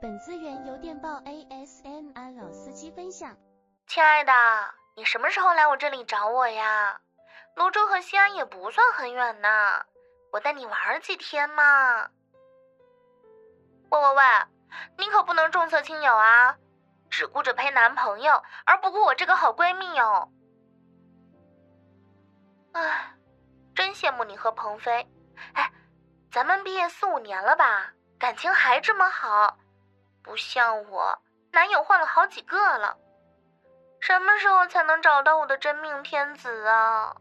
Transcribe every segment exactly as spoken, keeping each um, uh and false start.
本资源由电报 A S M R 老司机分享。 亲爱的，你什么时候来我这里找我呀？泸州和西安也不算很远呢，我带你玩几天嘛。喂喂喂，你可不能重色轻友啊，只顾着陪男朋友，而不顾我这个好闺蜜哦。唉，真羡慕你和鹏飞。哎，咱们毕业四五年了吧，感情还这么好，不像我，男友换了好几个了。什么时候才能找到我的真命天子啊？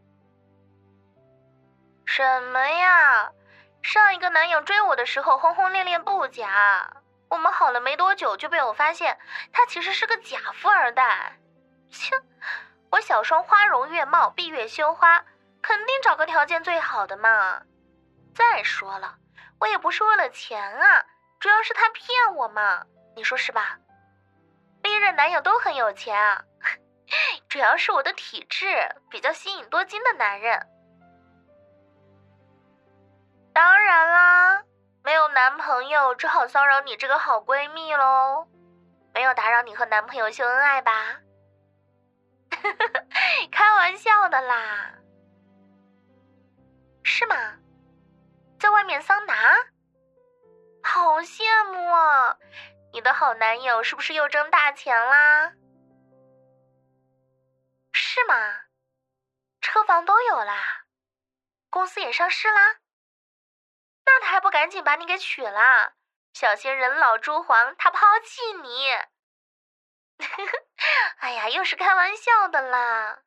什么呀？上一个男友追我的时候轰轰烈烈不假，我们好了没多久就被我发现他其实是个假富二代。切，我小双花容月貌，闭月羞花，肯定找个条件最好的嘛。再说了，我也不是为了钱啊，主要是他骗我嘛，你说是吧？历任男友都很有钱啊，主要是我的体质比较吸引多金的男人。当然啦，没有男朋友只好骚扰你这个好闺蜜咯，没有打扰你和男朋友秀恩爱吧？开玩笑的啦。是吗？在外面桑拿？好羡慕啊！你的好男友是不是又挣大钱啦？是吗？车房都有啦，公司也上市啦？那他还不赶紧把你给娶了，小心人老珠黄，他抛弃你。哎呀，又是开玩笑的啦。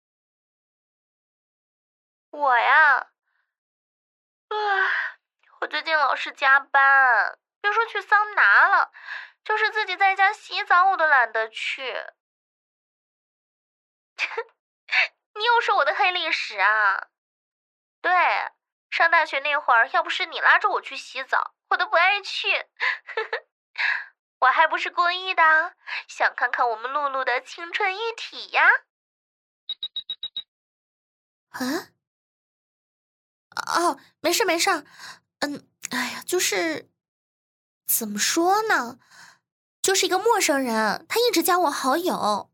我呀，唉，我最近老是加班，别说去桑拿了，就是自己在家洗澡我都懒得去。你又说我的黑历史啊？对，上大学那会儿，要不是你拉着我去洗澡，我都不爱去。我还不是故意的，想看看我们露露的青春一体呀。 啊？哦，没事没事，嗯，哎呀，就是怎么说呢，就是一个陌生人，他一直加我好友。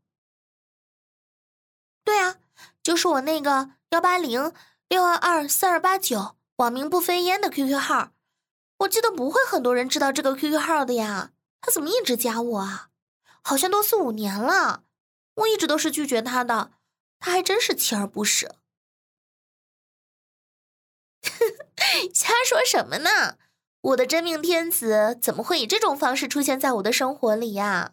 对啊，就是我那个幺八零六二二四二八九网名不飞烟的 Q Q 号，我记得不会很多人知道这个 Q Q 号的呀，他怎么一直加我啊？好像都四五年了，我一直都是拒绝他的，他还真是锲而不舍。瞎说什么呢？我的真命天子怎么会以这种方式出现在我的生活里呀？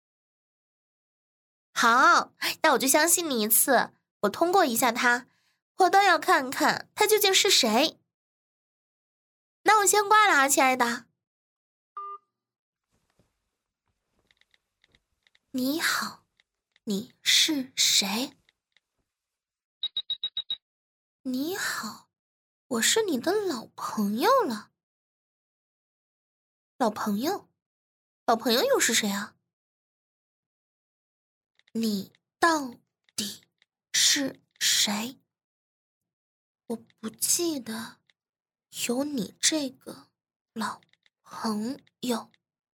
好，那我就相信你一次，我通过一下他，我倒要看看他究竟是谁。那我先挂了啊，亲爱的。你好，你是谁？你好，我是你的老朋友了。老朋友？老朋友又是谁啊？你到底是谁？我不记得有你这个老朋友。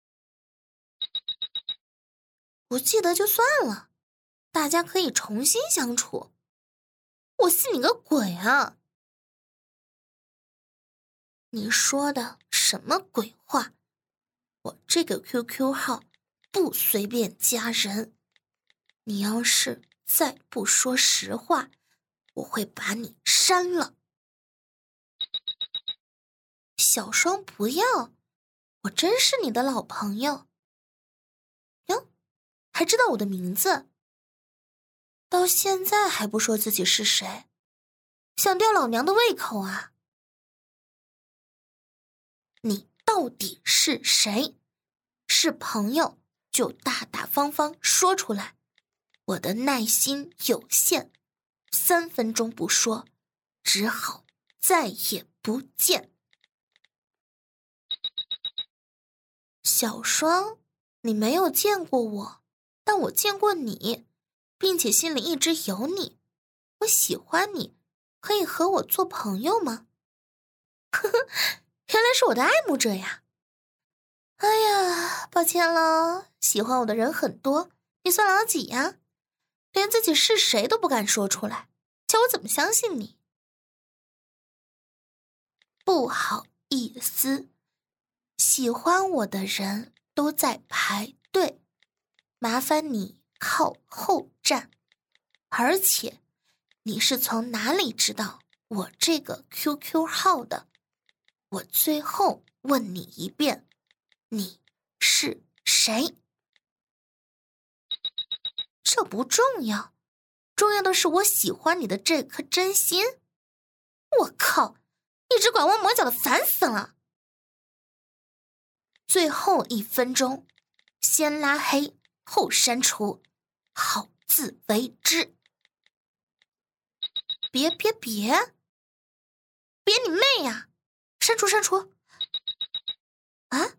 不记得就算了，大家可以重新相处。我信你个鬼啊！你说的什么鬼话？我这个 Q Q 号不随便加人，你要是再不说实话，我会把你删了。小双不要，我真是你的老朋友。哟，还知道我的名字，到现在还不说自己是谁，想吊老娘的胃口啊？你到底是谁？是朋友就大大方方说出来，我的耐心有限，三分钟不说，只好再也不见。小双，你没有见过我，但我见过你，并且心里一直有你。我喜欢你，可以和我做朋友吗？呵呵，原来是我的爱慕者呀。 哎呀，抱歉了，喜欢我的人很多，你算老几呀？连自己是谁都不敢说出来，叫我怎么相信你？不好意思，喜欢我的人都在排队，麻烦你靠后站。而且，你是从哪里知道我这个 Q Q 号的？我最后问你一遍，你是谁？这不重要，重要的是我喜欢你的这颗真心。我靠，你只拐弯抹角的，烦死了！最后一分钟，先拉黑后删除，好自为之。别别别，别你妹呀！删除删除。啊，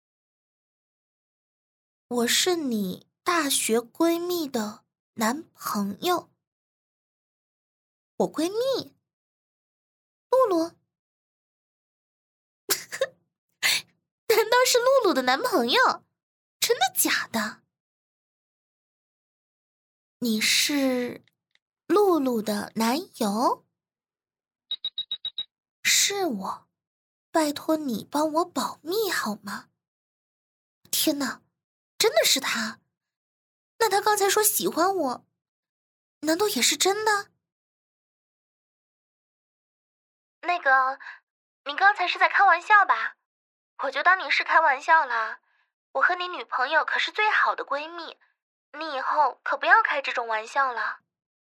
我是你大学闺蜜的男朋友。我闺蜜露露？难道是露露的男朋友？真的假的？你是露露的男友？是我，拜托你帮我保密好吗？天哪，真的是他？那他刚才说喜欢我，难道也是真的？ 那个，你刚才是在开玩笑吧？我就当你是开玩笑啦。我和你女朋友可是最好的闺蜜，你以后可不要开这种玩笑了。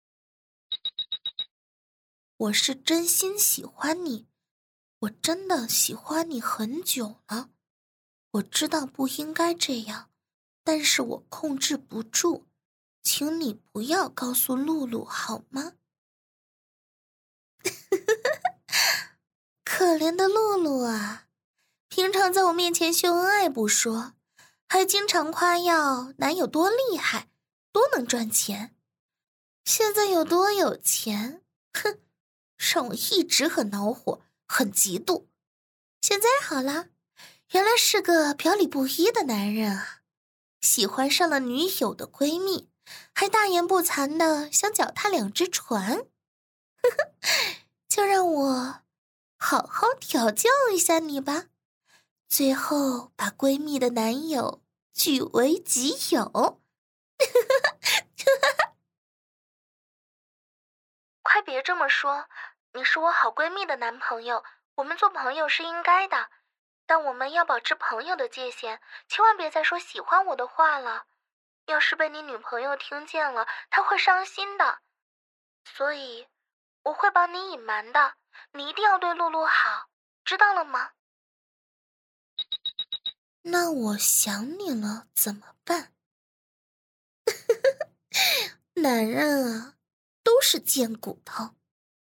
我是真心喜欢你，我真的喜欢你很久了。我知道不应该这样，但是我控制不住，请你不要告诉露露好吗？可怜的露露啊，平常在我面前秀恩爱不说，还经常夸耀男友多厉害，多能赚钱。现在有多有钱，哼，让我一直很恼火，很嫉妒。现在好啦，原来是个表里不一的男人啊，喜欢上了女友的闺蜜，还大言不惭的想脚踏两只船。呵呵，就让我好好调教一下你吧，最后把闺蜜的男友据为己有。 快别这么说，你是我好闺蜜的男朋友，我们做朋友是应该的，但我们要保持朋友的界限，千万别再说喜欢我的话了。要是被你女朋友听见了，她会伤心的。所以，我会帮你隐瞒的，你一定要对露露好，知道了吗？ 那我想你了怎么办？男人啊，都是贱骨头。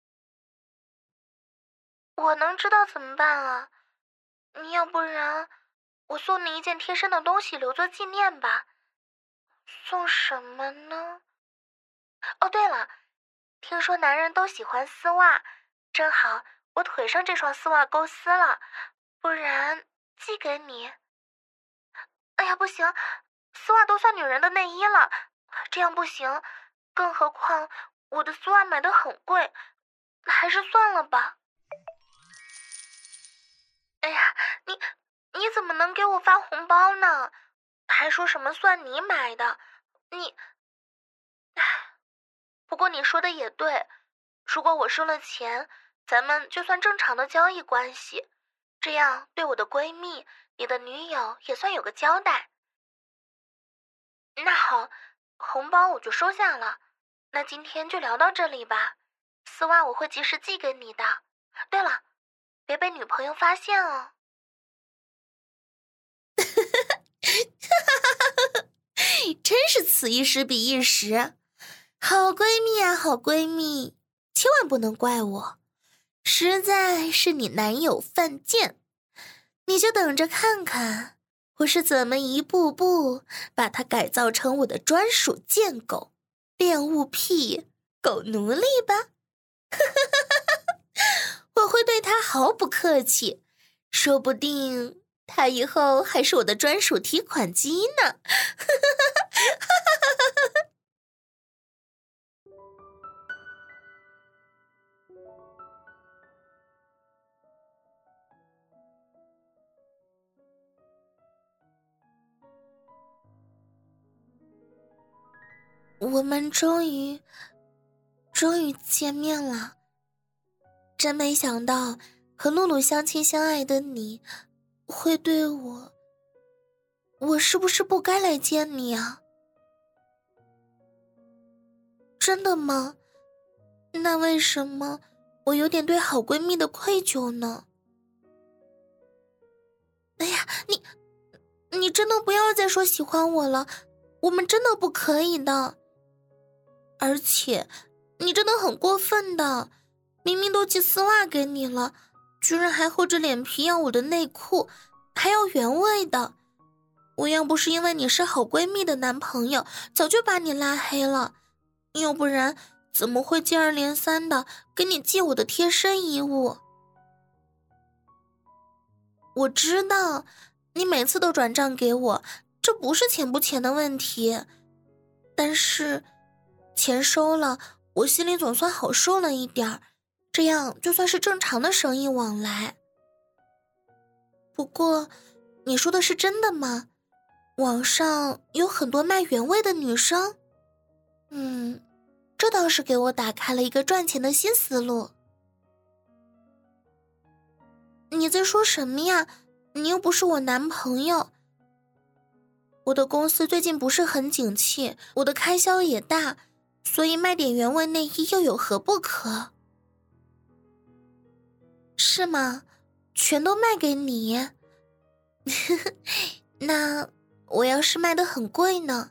我能知道怎么办啊？你要不然，我送你一件贴身的东西留作纪念吧。送什么呢？哦，对了，听说男人都喜欢丝袜，正好我腿上这双丝袜钩丝了，不然寄给你。哎呀，不行，丝袜都算女人的内衣了，这样不行，更何况我的丝袜买得很贵，还是算了吧。哎呀，你你怎么能给我发红包呢？还说什么算你买的，你……唉，不过你说的也对，如果我收了钱，咱们就算正常的交易关系，这样对我的闺蜜，你的女友也算有个交代。那好，红包我就收下了，那今天就聊到这里吧，丝袜我会及时寄给你的。对了，别被女朋友发现哦。 真是此一时彼一时，好闺蜜啊好闺蜜，千万不能怪我，实在是你男友犯贱，你就等着看看我是怎么一步步把他改造成我的专属贱狗、恋物癖、狗奴隶吧。我会对他毫不客气，说不定他以后还是我的专属提款机呢。我们终于终于见面了。真没想到和露露相亲相爱的你会对我，我是不是不该来见你啊？真的吗？那为什么我有点对好闺蜜的愧疚呢？哎呀，你你真的不要再说喜欢我了，我们真的不可以的。而且你真的很过分的，明明都寄丝袜给你了，居然还厚着脸皮要我的内裤，还要原味的。我要不是因为你是好闺蜜的男朋友，早就把你拉黑了，要不然怎么会接二连三的给你寄我的贴身衣物？我知道你每次都转账给我，这不是钱不钱的问题，但是钱收了，我心里总算好受了一点，这样就算是正常的生意往来。不过你说的是真的吗？网上有很多卖原味的女生？嗯，这倒是给我打开了一个赚钱的新思路。你在说什么呀？你又不是我男朋友。我的公司最近不是很景气，我的开销也大，所以卖点原味内衣又有何不可？是吗？全都卖给你？那我要是卖得很贵呢？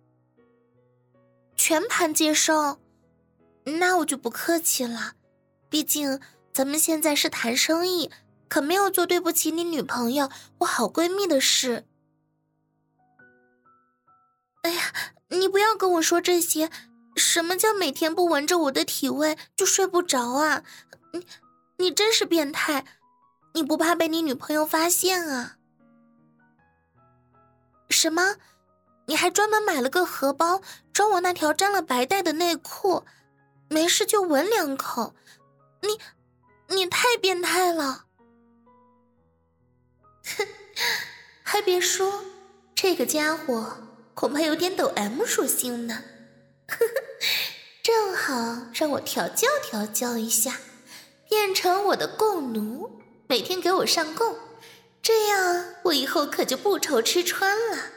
全盘接受？那我就不客气了，毕竟咱们现在是谈生意，可没有做对不起你女朋友我好闺蜜的事。哎呀，你不要跟我说这些，什么叫每天不闻着我的体味就睡不着啊？你你真是变态，你不怕被你女朋友发现啊？什么？你还专门买了个荷包装我那条沾了白带的内裤，没事就闻两口，你你太变态了。哼，还别说，这个家伙恐怕有点抖 M 属性呢。呵呵，正好让我调教调教一下，变成我的供奴，每天给我上供，这样我以后可就不愁吃穿了。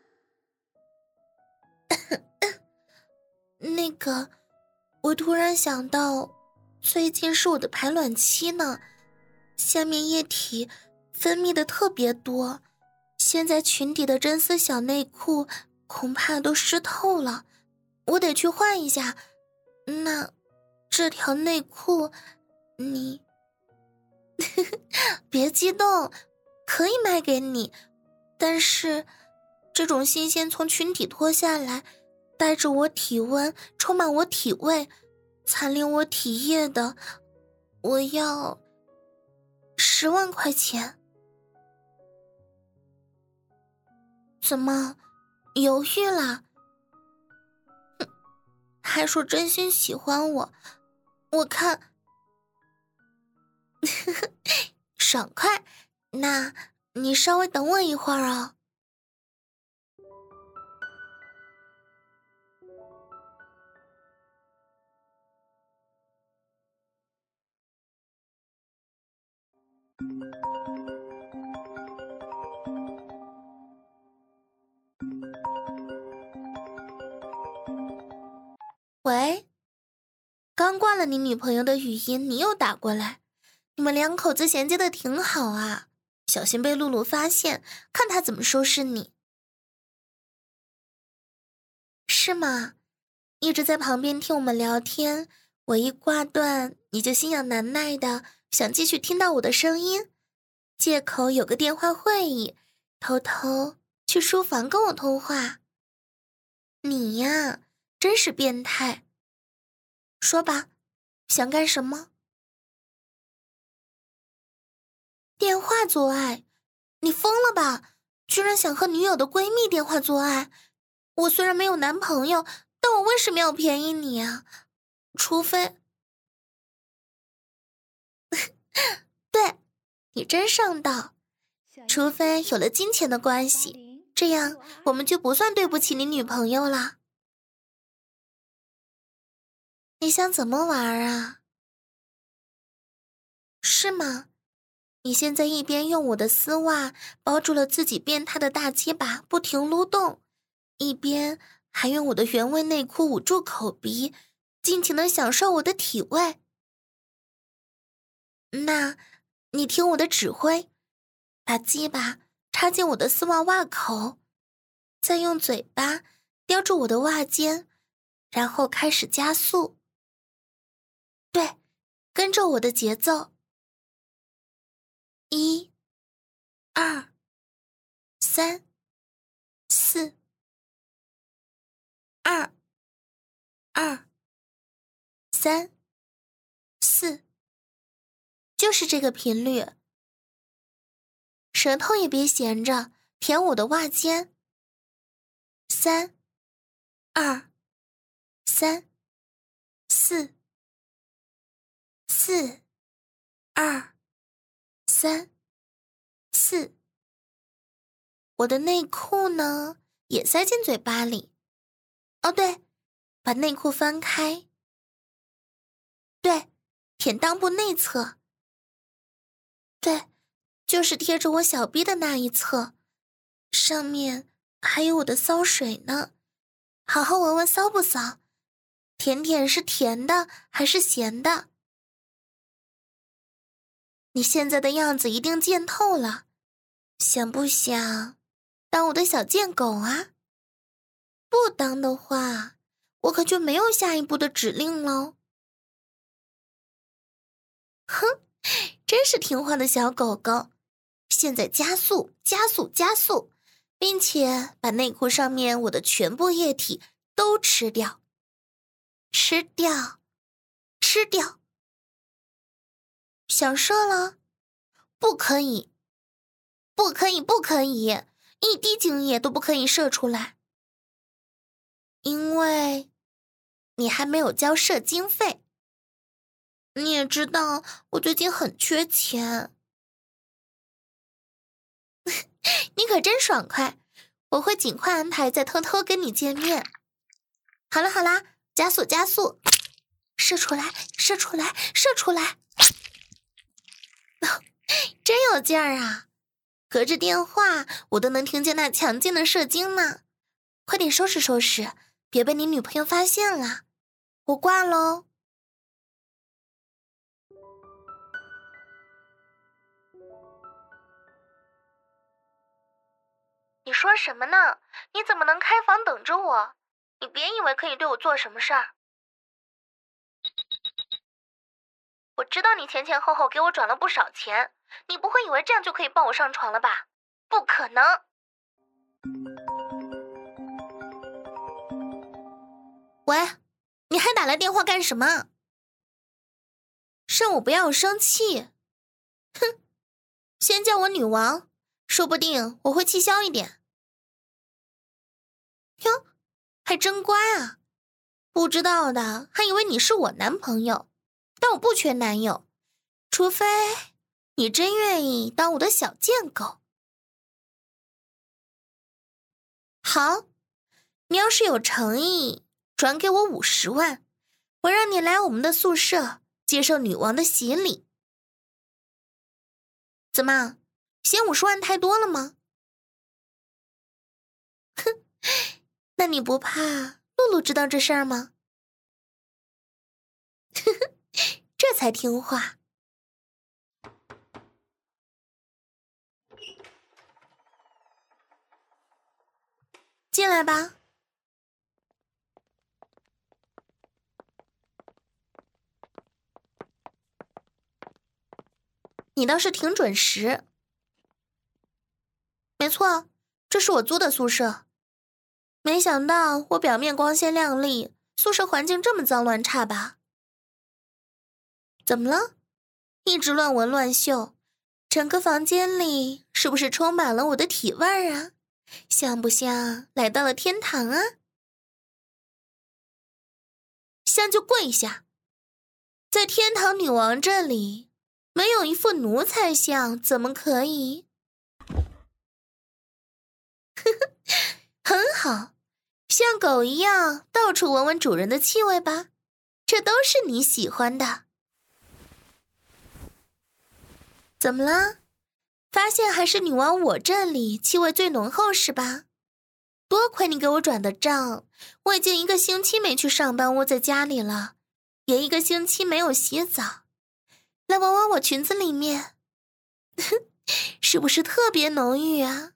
那个，我突然想到，最近是我的排卵期呢，下面液体分泌的特别多，现在裙底的真丝小内裤恐怕都湿透了，我得去换一下。那这条内裤你别激动，可以卖给你，但是这种新鲜从裙底脱下来，带着我体温，充满我体味，残留我体液的，我要十万块钱。怎么犹豫了？哼，还说真心喜欢我，我看爽快，那你稍微等我一会儿哦。喂，刚挂了你女朋友的语音，你又打过来，你们两口子衔接的挺好啊，小心被露露发现，看她怎么收拾你。是吗？一直在旁边听我们聊天，我一挂断，你就心痒难耐的想继续听到我的声音，借口有个电话会议，偷偷去书房跟我通话。你呀，真是变态。说吧，想干什么？电话做爱？ 你疯了吧？居然想和女友的闺蜜电话做爱！我虽然没有男朋友，但我为什么要便宜你啊？除非……对，你真上道。除非有了金钱的关系，这样我们就不算对不起你女朋友了。你想怎么玩啊？是吗？你现在一边用我的丝袜包住了自己变态的大鸡巴不停撸动，一边还用我的原味内裤捂住口鼻，尽情地享受我的体味。那，你听我的指挥，把鸡巴插进我的丝袜袜口，再用嘴巴叼住我的袜尖，然后开始加速。对，跟着我的节奏。一、二、三、四、二、二、三、四，就是这个频率。舌头也别闲着，舔我的袜尖。三、二、三、四、四、二、三、四。我的内裤呢，也塞进嘴巴里。哦对，把内裤翻开。对，舔裆部内侧。对，就是贴着我小臂的那一侧，上面还有我的骚水呢。好好闻闻骚不骚？甜甜是甜的还是咸的？你现在的样子一定见透了，想不想当我的小贱狗啊？不当的话，我可就没有下一步的指令喽。哼，真是听话的小狗狗。现在加速，加速，加速，并且把内裤上面我的全部液体都吃掉，吃掉，吃掉。想射了？不可以，不可以，不可以，一滴精液都不可以射出来，因为你还没有交射经费。你也知道我最近很缺钱。你可真爽快，我会尽快安排再偷偷跟你见面。好了好啦，加速加速，射出来射出来射出来。真有劲儿啊，隔着电话我都能听见那强劲的射精呢。快点收拾收拾，别被你女朋友发现了。我挂喽。 你说什么呢？你怎么能开房等着我？你别以为可以对我做什么事儿。我知道你前前后后给我转了不少钱，你不会以为这样就可以抱我上床了吧？不可能。 喂，你还打来电话干什么？让我不要生气。哼，先叫我女王，说不定我会气消一点。哟，还真乖啊！不知道的还以为你是我男朋友，但我不缺男友，除非你真愿意当我的小贱狗。好，你要是有诚意，转给我五十万，我让你来我们的宿舍接受女王的洗礼。怎么，嫌五十万太多了吗？哼，那你不怕露露知道这事儿吗？呵呵，这才听话。进来吧。你倒是挺准时。没错，这是我租的宿舍。没想到我表面光鲜亮丽，宿舍环境这么脏乱差吧？怎么了？一直乱闻乱嗅， 整个房间里是不是充满了我的体味儿啊？像不像来到了天堂啊？像就跪下，在天堂女王这里，没有一副奴才像，怎么可以？呵呵，很好，像狗一样到处闻闻主人的气味吧，这都是你喜欢的。怎么了？发现还是女王我这里气味最浓厚是吧？多亏你给我转的账，我已经一个星期没去上班窝在家里了，也一个星期没有洗澡。来闻闻我裙子里面，是不是特别浓郁啊？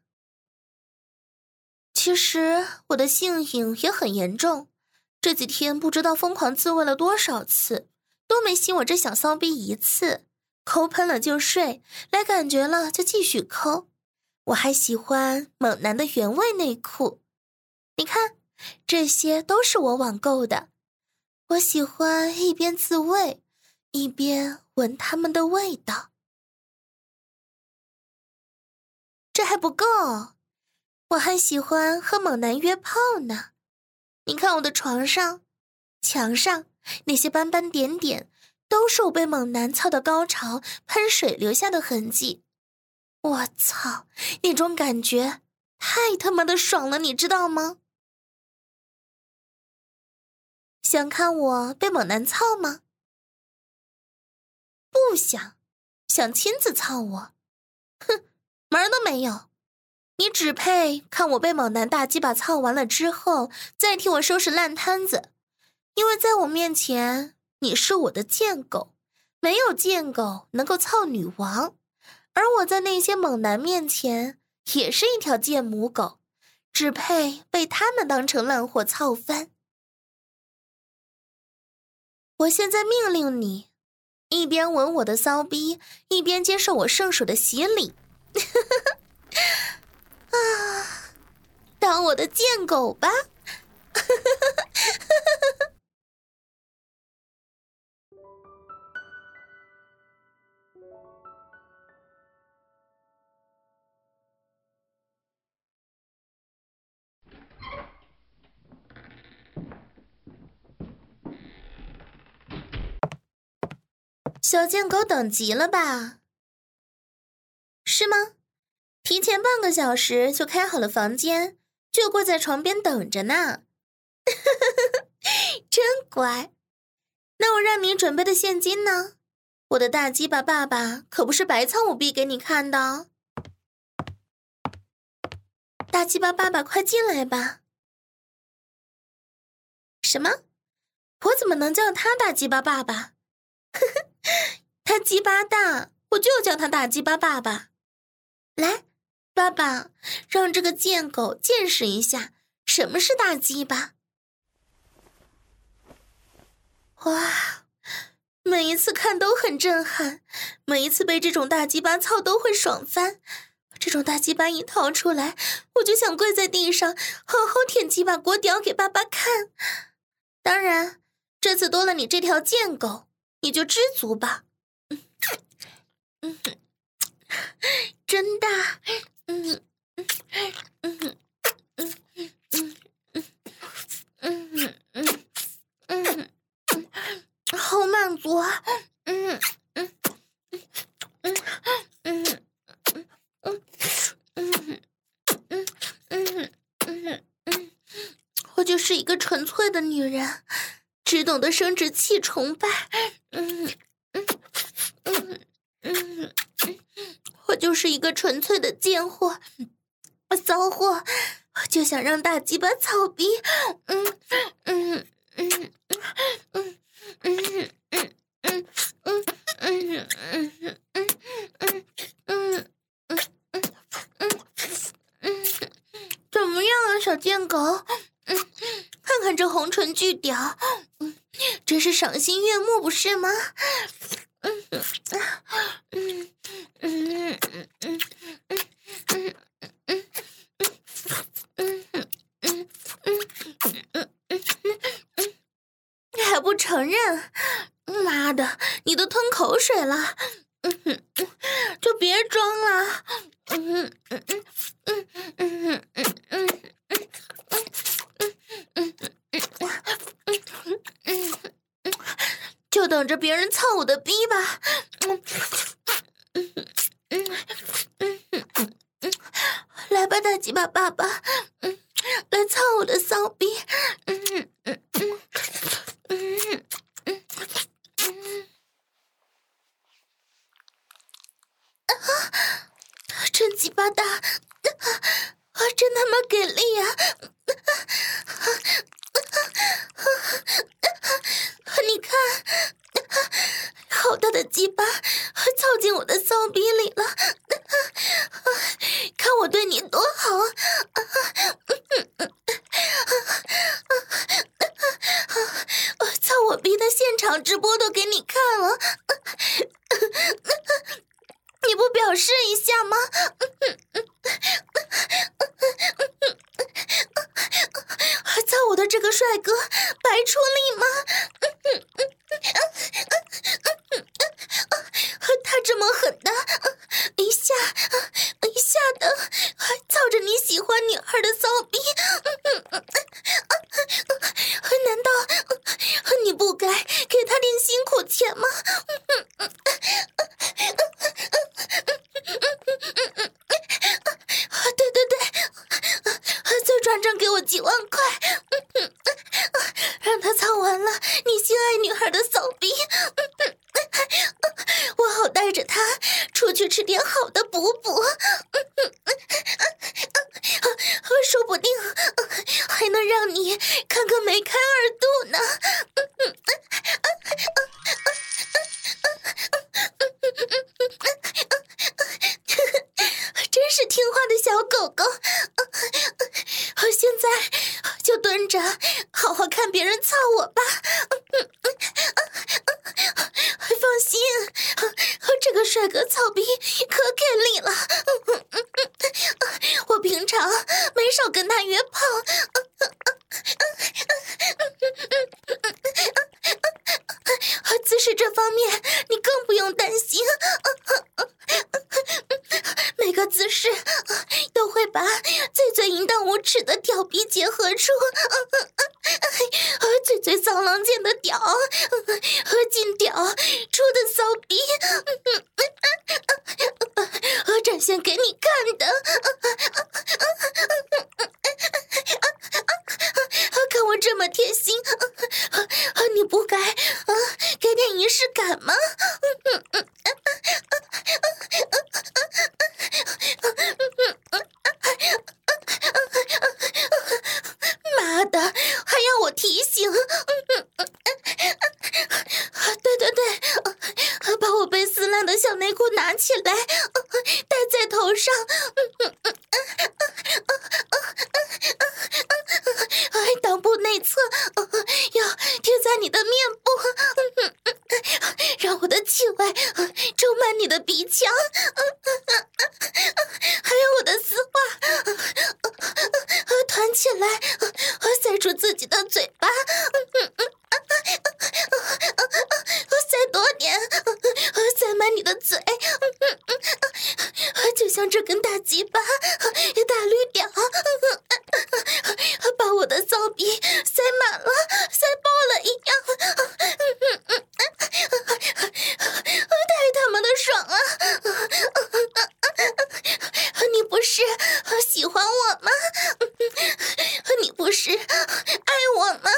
其实我的性瘾也很严重，这几天不知道疯狂自慰了多少次，都没吸我这小骚逼一次。抠喷了就睡，来感觉了就继续抠。我还喜欢猛男的原味内裤，你看，这些都是我网购的。我喜欢一边自慰，一边闻他们的味道。这还不够，我还喜欢和猛男约炮呢。你看我的床上、墙上那些斑斑点点，都是我被猛男操到高潮喷水留下的痕迹。我操，那种感觉太他妈的爽了，你知道吗？想看我被猛男操吗？不想，想亲自操我。哼，门儿都没有。你只配看我被猛男大鸡巴操完了之后，再替我收拾烂摊子。因为在我面前，你是我的贱狗，没有贱狗能够操女王，而我在那些猛男面前也是一条贱母狗，只配被他们当成烂货操翻。我现在命令你，一边闻我的骚逼，一边接受我圣手的洗礼。啊，当我的贱狗吧。小贱狗等急了吧？是吗？提前半个小时就开好了房间，就跪在床边等着呢。真乖。那我让你准备的现金呢？我的大鸡巴爸爸可不是白操我逼给你看的。大鸡巴爸爸快进来吧。什么？我怎么能叫他大鸡巴爸爸？他鸡巴大，我就叫他大鸡巴爸爸。来，爸爸，让这个贱狗见识一下什么是大鸡巴。哇，每一次看都很震撼，每一次被这种大鸡巴操都会爽翻。这种大鸡巴一掏出来，我就想跪在地上好好舔鸡巴国屌给爸爸看。当然，这次多了你这条贱狗，你就知足吧。嗯，真大，嗯嗯嗯嗯嗯嗯嗯嗯嗯，好满足啊！嗯嗯嗯嗯嗯嗯嗯嗯嗯嗯嗯，我就是一个纯粹的女人，只懂得生殖器崇拜。嗯嗯嗯嗯，我就是一个纯粹的贱货，骚货，我就想让大鸡巴操逼。嗯嗯嗯嗯嗯嗯嗯嗯嗯嗯嗯嗯嗯嗯嗯嗯，怎么样啊，小贱狗？嗯，看看这红唇巨屌，嗯，真是赏心悦目，不是吗？嗯嗯嗯嗯嗯嗯嗯嗯嗯嗯嗯嗯嗯，你还不承认？妈的，你都吞口水了！嗯哼，就别装了。嗯嗯嗯嗯嗯嗯嗯嗯嗯嗯，就等着别人操我的逼吧。嗯嗯嗯嗯嗯嗯，来吧，大鸡巴爸爸，嗯，来操我的骚逼。嗯嗯嗯嗯嗯嗯嗯。真鸡巴大，啊，真他妈给力呀！你看，好大的鸡巴，操进我的骚逼里了！看我对你多好！操我逼的现场直播都给你看了。你不表示一下吗？操我的这个帅哥白出力吗？他这么狠的，一下一下的操着你喜欢女孩的骚逼，难道你不该给他点辛苦钱吗？对对对，再转账给我几万块，让他操完了你心爱女孩的骚逼，我好带着他出去吃点好的补补，说不定还能让你看个梅开二度呢。真是听话的小狗狗，现在就蹲着好好看别人操我吧。放心，这个帅哥操逼可给力了，我平常没少跟他约炮。姿势这方面你更不用担心，每个姿势都会把最最淫荡无耻的屌逼结合出最最骚浪贱的屌和进屌出的骚逼展现给你看的。看我这么贴心，你不该给点仪式感吗？妈的，还要我提醒？对对对，把我被撕烂的小内裤拿起来，戴在头上。裆部内侧要贴在你的面部，让我的气味充满你的鼻腔，还有我的丝袜团起来，塞住自己的嘴巴，塞多点，塞满你的嘴，就像这根大鸡巴大绿屌，把我的骚逼塞满了，塞爆了一样，太他妈的爽啊！你不是喜欢我吗？你不是爱我吗？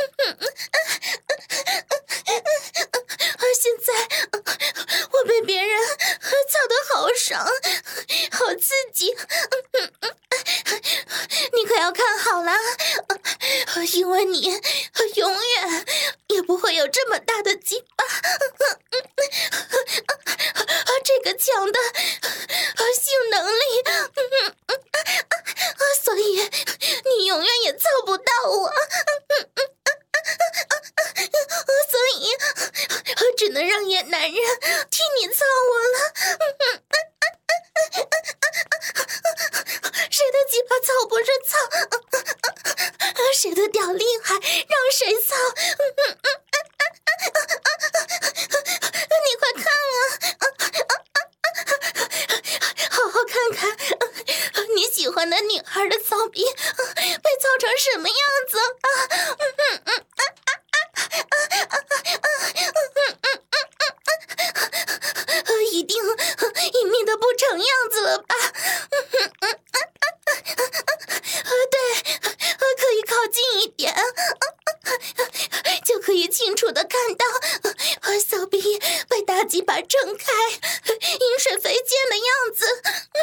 现在我被别人操得好爽，好刺激！你可要看好了，因为你永远也不会有这么大的鸡巴，这个强的性能力，所以你永远也操不到我，所以只能让野男人替你操我了。谁的鸡巴操不是操，谁的屌厉害让谁操。你快看啊， 的女孩的骚逼被操成什么样子啊？嗯嗯嗯啊啊啊啊啊！一定隐秘的不成样子了吧？嗯嗯嗯啊啊啊！对，可以靠近一点，就可以清楚的看到骚逼被大鸡巴撑开，饮水肥溅的样子。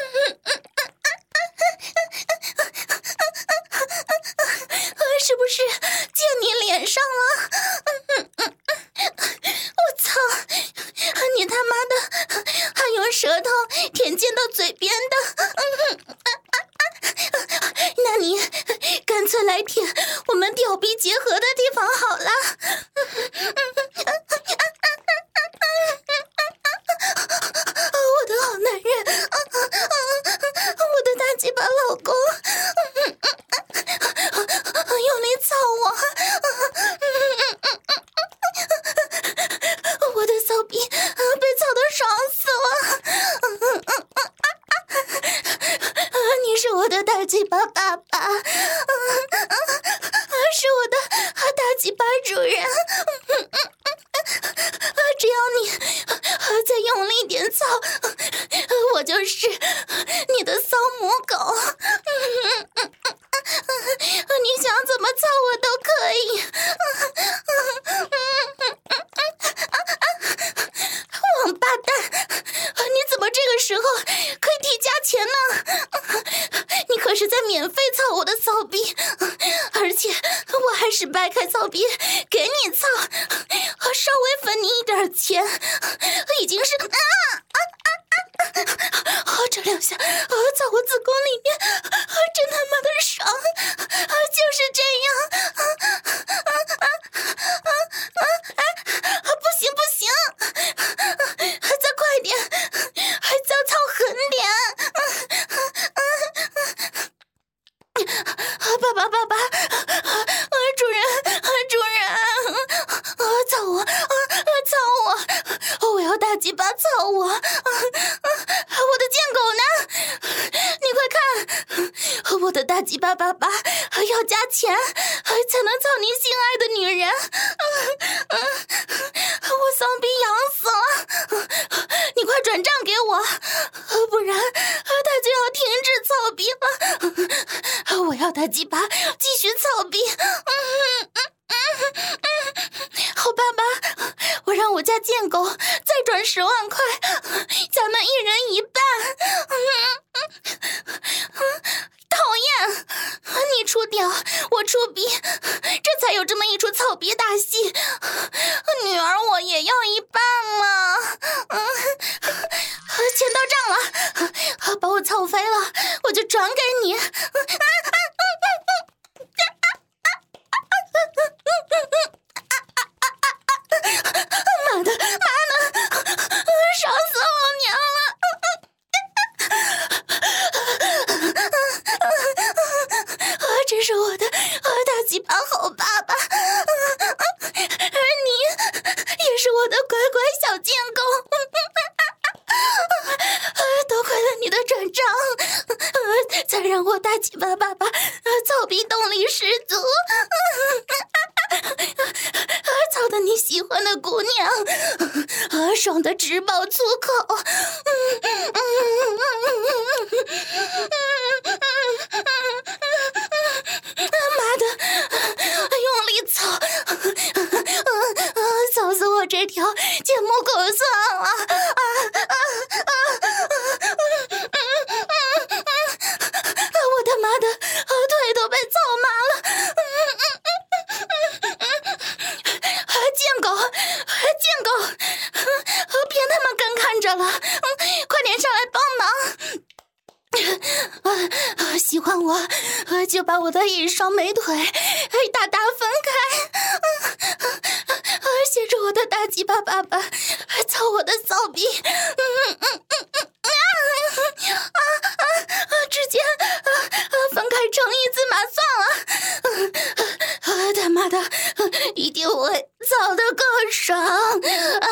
是不是溅你脸上了？我操！你他妈的还用舌头舔溅到嘴边的？那你干脆来舔我们屌逼结合的地方好了。我的好男人，我的大鸡巴老公，用力操我，我的骚逼被操得爽死了。你是我的大鸡巴爸爸，是我的大鸡巴主人。只要你再用力点操，我就是你的骚母狗。你想怎么操我都可以。王八蛋，你怎么这个时候可以提价钱呢？你可是在免费操我的骚逼，而且我还是掰开骚逼给你操，稍微分你一点钱，已经是啊啊啊啊！这两下操我子宫里面，真他妈的爽，就是这样。不行不行，再快点，再操狠点。爸爸爸爸，主人主人，操我操我，我要大鸡巴操我。我的贱狗呢？你快看，我的大鸡巴爸爸要加钱才能操你心爱的女人。我骚逼痒死了，你快转账给我，不然他就要停止操逼了。我要大鸡巴继续操逼。好爸爸，我让我家贱狗再转十万块，咱们一人一半。讨厌，你出屌，我出逼，这才有这么一出操逼大戏。女儿我也要一半嘛。钱到账了，把我操飞了，我就转给你。妈的妈的，爽死老娘了。这是我的大鸡巴好爸爸，而你也是我的乖乖小贱狗。多亏了你的转账，才让我大鸡巴爸爸操逼动力十足。操的你喜欢的姑娘，爽的直爆粗口。妈的，用力操，操死我这条贱母狗算了。我他妈的腿都被操麻了。贱狗，贱狗，别他妈干看着了，快点上来帮忙。喜欢我就把我的一双美腿大大分开，协助我的大鸡巴爸爸操我的骚逼。直接分开成一字马算了。他妈的，一定会操得更爽。啊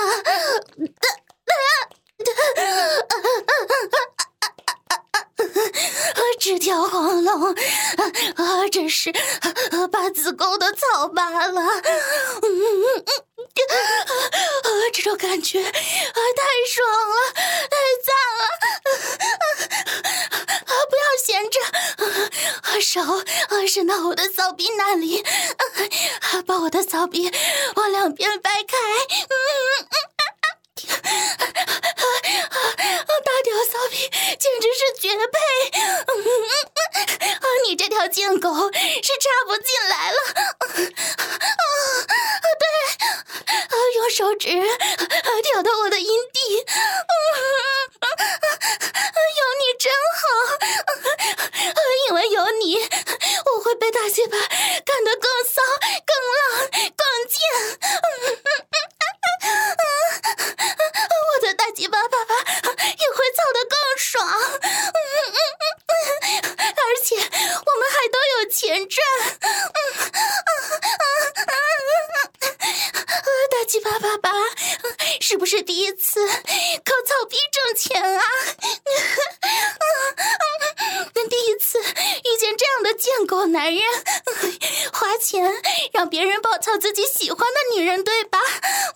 这条黄玲珑，啊，真是把子宫都操拔了。嗯嗯嗯。啊，这种感觉啊，太爽了，太赞了！啊，不要闲着，啊，手啊伸到我的骚逼那里，啊，把我的骚逼往两边掰开，嗯嗯嗯，大屌骚逼简直是绝配！嗯嗯啊，你这条贱狗是插不进来了，啊啊，对。啊！用手指啊挑到我的阴蒂，嗯啊啊、有你真好、啊，因为有你，我会被大鸡巴干得更骚、更浪、更贱。嗯啊啊啊、我的大鸡巴爸爸也会操得更爽。嗯嗯嗯，而且我们还都有钱赚。嗯啊啊啊啊！大鸡巴爸爸，是不是第一次靠操逼挣钱啊？第一次遇见这样的贱狗男人，花钱让别人暴操自己喜欢的女人，对吧？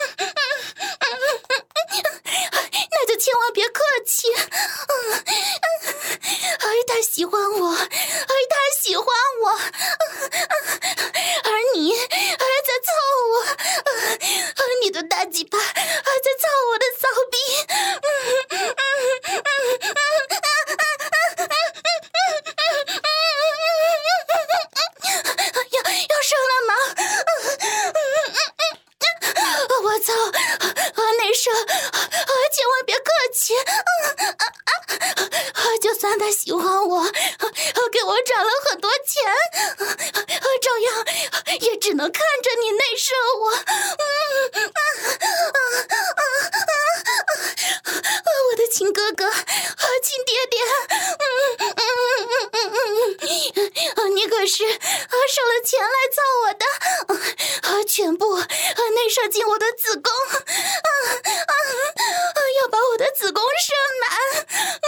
那就千万别客气。哎，他喜欢我，哎，他喜欢我，而你还在操我，你的大鸡巴还在操我的骚逼。要要生了吗？我操！内射，千万别客气。就算他喜欢我，给我赚了很多钱，照样也只能看着你内射我。我的亲哥哥，亲爹爹，你可是收了钱来操我的，全部内射进我的子宫，要把我的子宫射满。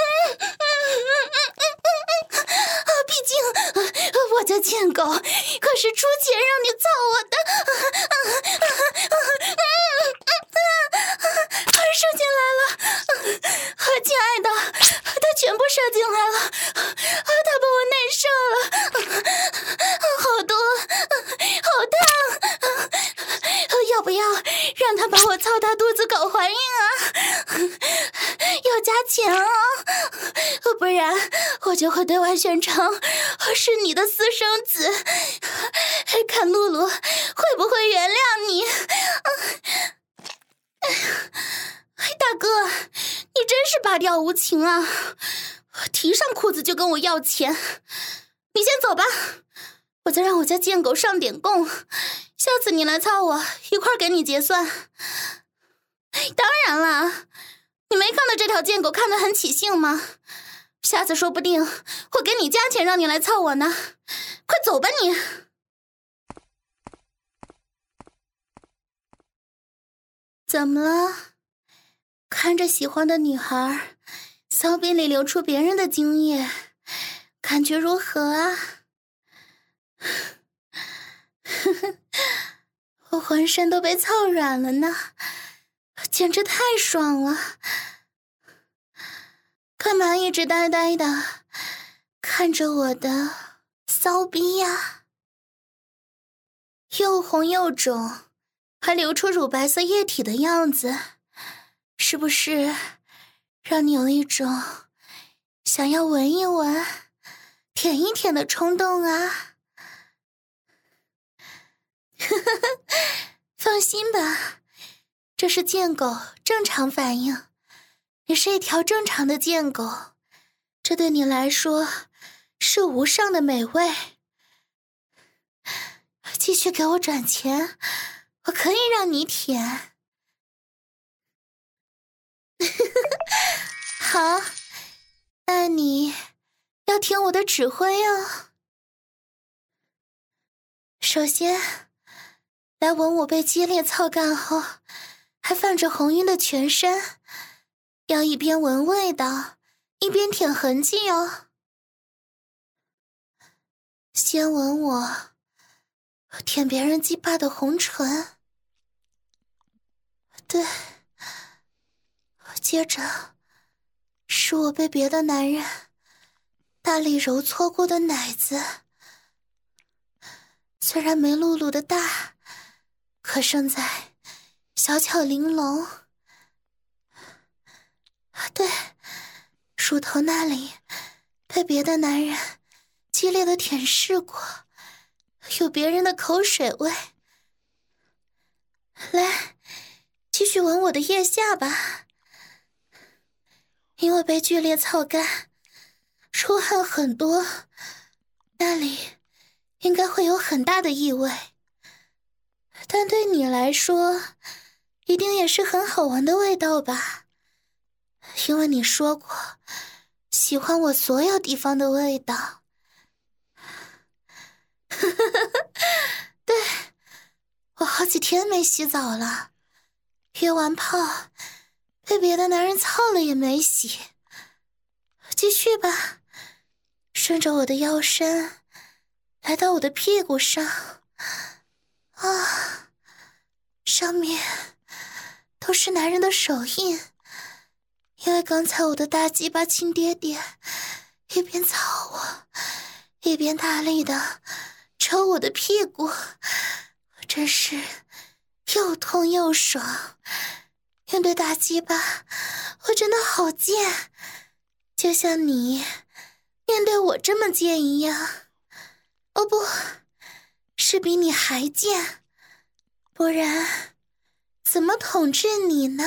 毕竟我这贱狗可是出钱让你操我的。射进来了，亲爱的，他全部射进来了，他把我内射了，好多，好烫，要不要让他把我操大肚子搞怀孕啊？要加钱啊，不然我就会对外宣称是你的私生子，看露露会不会原谅你。大哥，你真是拔掉无情啊！提上裤子就跟我要钱，你先走吧，我再让我家贱狗上点供，下次你来操我一块给你结算。当然了，你没看到这条贱狗看得很起兴吗？下次说不定会给你加钱让你来操我呢，快走吧你！怎么了？看着喜欢的女孩骚逼里流出别人的精液，感觉如何啊？我浑身都被操软了呢，简直太爽了。干嘛一直呆呆的看着我的骚逼呀？又红又肿，还流出乳白色液体的样子，是不是让你有一种想要闻一闻、舔一舔的冲动啊？放心吧，这是贱狗正常反应，你是一条正常的贱狗，这对你来说是无上的美味。继续给我转钱，我可以让你舔。好，那你要听我的指挥哦。首先，来闻我被激烈操干后还泛着红晕的全身，要一边闻味道，一边舔痕迹哦。 先吻我，舔别人鸡巴的红唇，对，接着是我被别的男人大力揉搓过的奶子，虽然没露露的大，可胜在小巧玲珑。对，乳头那里被别的男人激烈的舔舐过，有别人的口水味。来，继续吻我的腋下吧。因为被剧烈操干，出汗很多，那里应该会有很大的异味。但对你来说，一定也是很好闻的味道吧？因为你说过，喜欢我所有地方的味道。对，我好几天没洗澡了，约完炮，被别的男人操了也没洗。继续吧，顺着我的腰身，来到我的屁股上。啊，上面都是男人的手印，因为刚才我的大鸡巴亲爹爹一边操我，一边大力的抽我的屁股，真是又痛又爽。面对大鸡巴，我真的好贱，就像你面对我这么贱一样。哦不，是比你还贱，不然怎么统治你呢？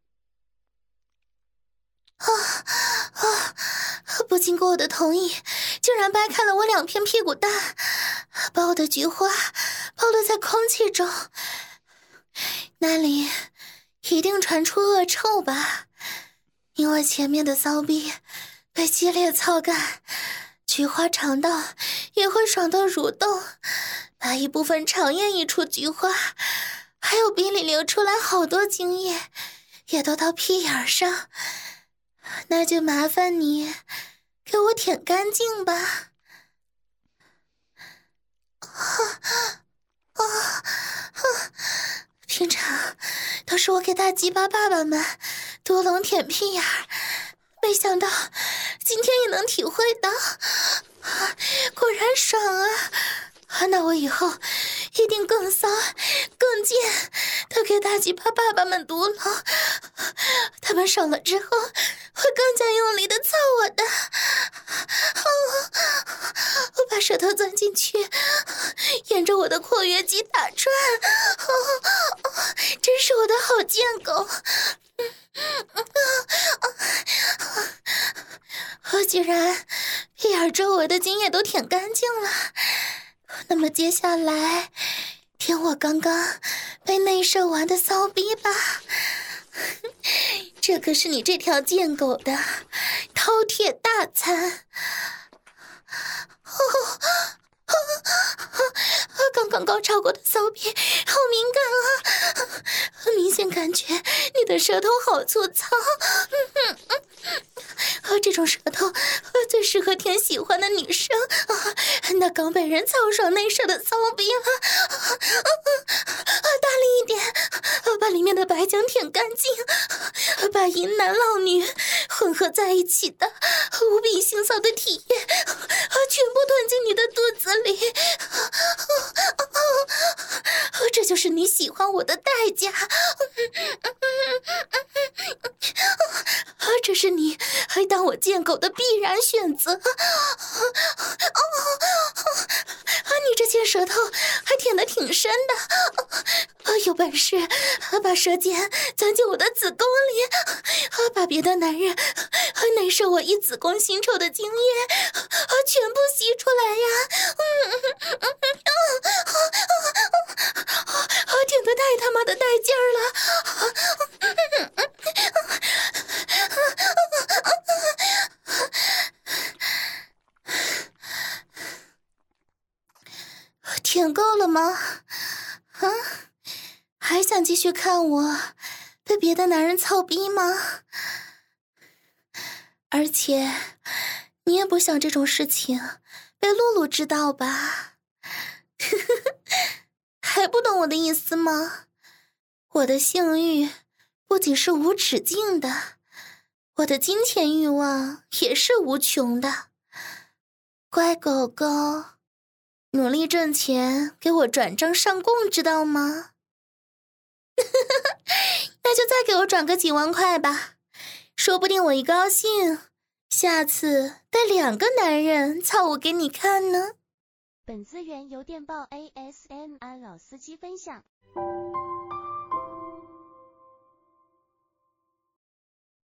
啊啊！不经过我的同意，竟然掰开了我两片屁股蛋，把我的菊花暴露在空气中，那里一定传出恶臭吧？因为前面的骚逼被激烈操干，菊花肠道也会爽到蠕动，把一部分肠液溢出菊花，还有鼻里流出来好多精液，也都到屁眼上。那就麻烦你给我舔干净吧。啊啊啊！平常都是我给大鸡巴爸爸们多隆舔屁眼儿，没想到今天也能体会到，啊、果然爽啊！啊，那我以后一定更骚更贱的给大鸡巴爸爸们毒龙，他们爽了之后会更加用力的操我的。哦，我把舌头钻进去，沿着我的括约肌打转。哦，真是我的好贱狗。我居然屁眼周围的精液都舔干净了，那么接下来舔我刚刚被内射完的骚逼吧。这可是你这条贱狗的饕餮大餐。哦哦哦，刚刚高潮过的骚逼好敏感啊，明显感觉你的舌头好粗糙。嗯嗯嗯，这种舌头最适合舔喜欢的女生啊，那刚被人操爽内射的骚逼了。啊啊啊，大力一点，把里面的白浆舔干净，把淫男浪女混合在一起的无比腥臊的体液全部吞进你的肚子里。这就是你喜欢我的代价。这是你还当我贱狗的必然选择。你这贱舌头还舔得挺深的，有本事把舌尖钻进我的子宫里，把别的男人内射我一子宫腥臭的精液全部吸出来呀！舔得太他妈的带劲儿了！舔够了吗？啊，还想继续看我被别的男人操逼吗？而且你也不想这种事情被露露知道吧？还不懂我的意思吗？我的性欲不仅是无止境的，我的金钱欲望也是无穷的。乖狗狗，努力挣钱，给我转账上供，知道吗？那就再给我转个几万块吧，说不定我一高兴，下次带两个男人操我给你看呢。 本资源由电报 A S M R 老司机分享。